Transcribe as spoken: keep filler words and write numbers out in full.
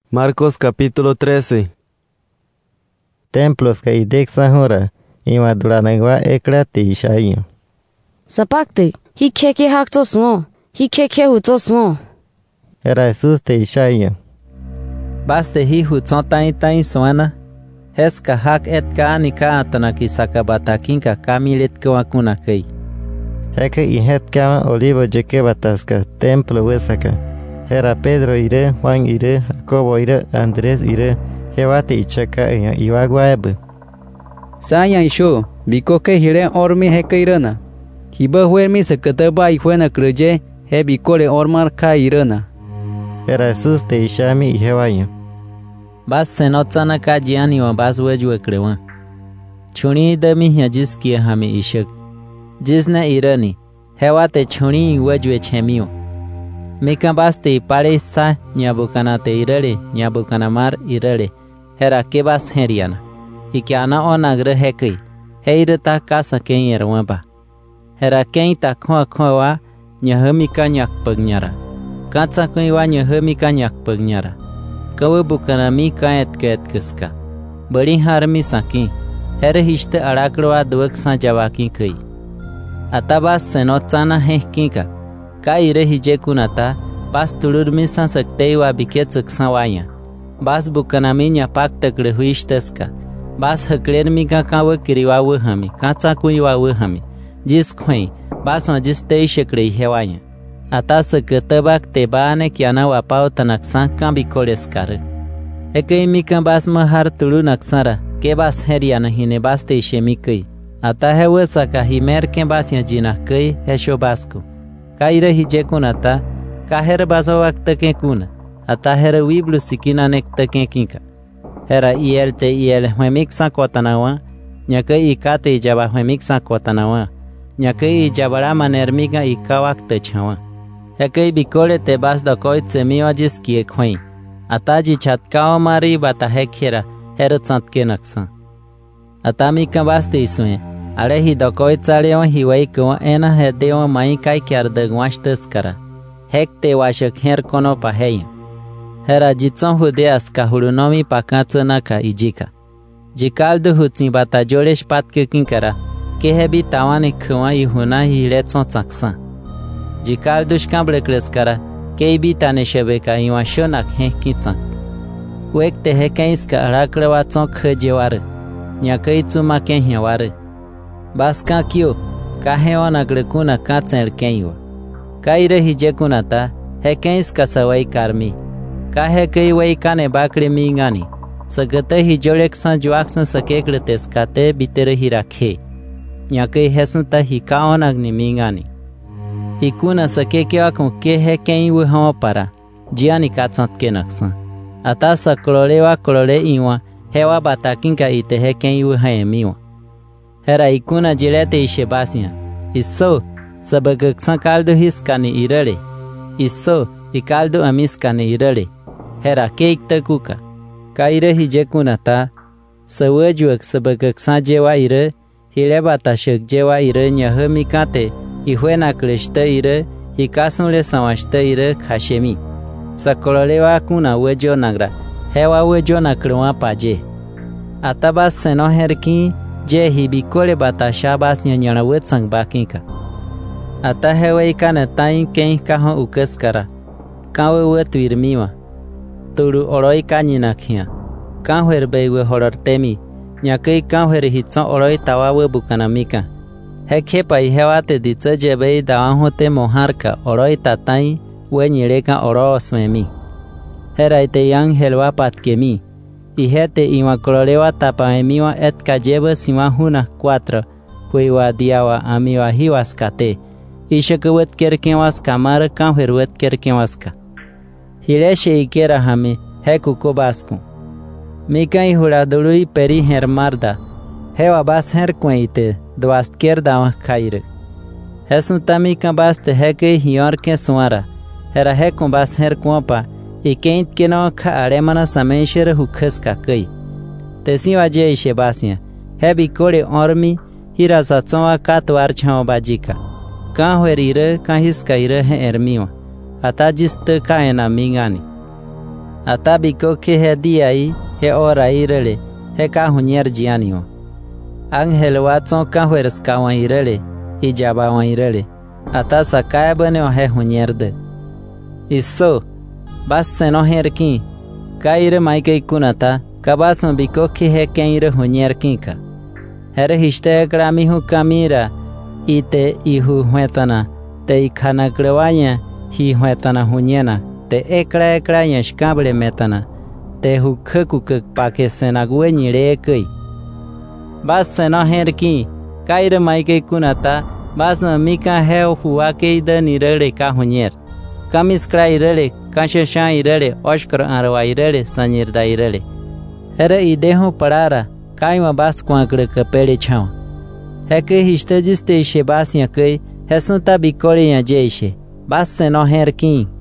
Marcos capítulo trece. Templos ka idek sahora, ima duranagwa ekra te ishayo. Sapakte, hi keke hak to smo, hi keke hu to smo. Era Jesus te ishayo. Baste hi hu tontain tain soana, heska hak et ka anika atana ki sakabatakin ka kamilet kwa kuna kai. Heke ihet kama olivo jeke bataska templo wesaka. Era Pedro ire, Juan ire, Jacobo ire, Andrés ire, Jebate ichaka enya iwagwa ebe. Saya isho, biko ke hire ormi heke irena. Hiba huermi seketeba ihuena kreje, he biko le ormar ka irena. Era Jesus te ishami ihewayo. Bas senotsana ka jiani wa bas wejwe krewa. Chuni demi hya jiski hame ishak. Jisna irani, hewate chuni wejwe chemiyo. Mika baste pare sa nyabukana te irale, nyabukana mar irale. Hera ke bas heriana. Ikiana onagre hekei. Heire ta kasa ken yerwamba. Hera ken ta kwa kwa wa nyahemika nyak pagnyara. Katsa kui wa nyahemika nyak pagnyara. Kawe bukana mi ka et ket kiska. Bari harmi saki. Here histe arakroa duak sa jawaki kai. Atabas senotsana hekika. Ka ire hije kunata, bas tulur misa saktei wa biket saksa waya. Bas bukana minya pak takre huishtaska. Bas hakler mika kawa kiriwa wahami, katsa kuiwa wahami. Jis khoi, bas wa jis tei shakre hewaya. Ata saketabak te baane kiana wapao tanaksa ka bikoles kare. Ekei mika bas mahar tulu naksara, ke bas heriana hine bas te shemikai. Ata hewa saka himer ke bas ya jina kai hesho basko. Kaire hije kunata, kaher baso wakta ke kuna, ata hera wiblu sikina nekta ke kinka. Hera iel te iel huemiksa kotanawa, nyaka ikate ijaba huemiksa kotanawa, nyaka ijabara manermiga ikawakta chawa. Heke bikole te bas da koitse miwa jiskie khoi, ata ji chatkao mari bata hekhera, hera tsantke naksa. Ata mika bas te isue, ale hi dokoi tsareo hiwai kwa ena hedeo mai kai kyar dagwashtes kara. Hek te washak her kono paheya. Hera jitson hudeas ka hurunomi pakatsona ka ijika. Jikaldu hutni bata jolesh patke kinkara. Kehebi tawane kwa ihuna hi letson tsaksa. Jikaldu shkamblekles kara. Keibi tane shebeka iwa shonak hek kitsan. Wek te hekaiska araklewa tsonk hejeware. Nyakaitsuma kenhyaware. Baska kyo, kahewa nagrekuna katser kenyo. Kaire hije kunata, hekens kasawai karmi. Kahe kei wai kane bakre mingani. Sagate hijolek san juaksan sakekle teskate bitere hirakhe. Nyake hesunta hikaon agni mingani. Ikuna sakeke wakon ke heken wu hama para. Jiani katsant ke naksan. Ata sa kolore wa kolore iwa, hewa batakinka ite heken wu haemiwa. Hera ikuna jilete ishe basia. Isso, sabagaksan kaldo hiskani irale. Isso, ikaldo amiskani irale. Hera keik takuka. Kaire hije kunata. Sawajuak sabagaksan jewa ire. Hilebata shak jewa ire nyahemikate. Ihuena kleshta ire. Hikasunle samashta ire khashemi. Sakololewa kuna wejo nagra. Hewa wejo nakruwa paje. Atabas seno herki. Je hibikole bata shabas nyanyana wetsang bakinka. Ata hewe ikana tain ken kahon ukaskara. Kawe wetu irmiwa. Turu oroi kanyina kia. Kanwer bewe horor temi. Nyakei kanwer hitson oroi tawawe bukanamika. Hekhepa ihewate ditse jebei dawanhote moharka oroi tatain we nyireka oro osmemi. Heraite yang helwa patkemi. Ihete iwa kololewa tapaemiwa et kajeba siwa huna cuatro. Huiwa diawa amiwa hiwaskate. Ishakawet kerkenwas kamar kanhuerwet kerkenwaska. Hileshe ikera hame heku kobasku. Mika ihuradului peri hermarda. Hewa bas herkueite dwast kerdawa kaire. Hesunta mika baste heke hiorke suara. Hera heku bas herkuopa. Ikent que no ka alemana samenshere hukhaska kai. Tesiwa je ishe basia. Hebi kore ormi hira satsowa katwar chao bajika. Ka huerire ka hiskaire he ermiwa. Ata jiste ka ena mingani. ata biko que he dia aí he ora irele he ka hunyer jianio angel watson ka hueras ka wan irele e jaba wan irele ata sakai bane he hunyer de isso bas seno herkin ka ire mai ke kunata kabas biko que he ken ire hunyer kinka here histe grami hu kamira ite ihu huetana te ikhana grewanya hi huetana hunyena te ekra ekra yashkable metana te hukuk pa ke senague nyire kai bas sena herki kaire maike kunata bas mika he huwa ke de nirele ka hunyer kamis kra irele kashasha irele oshkar arwa irele sanir da irele era ideho parara kaima bas kwakre kapele chau heke histe jiste she bas yakai hesunta bikore ya jeishe bas sena herki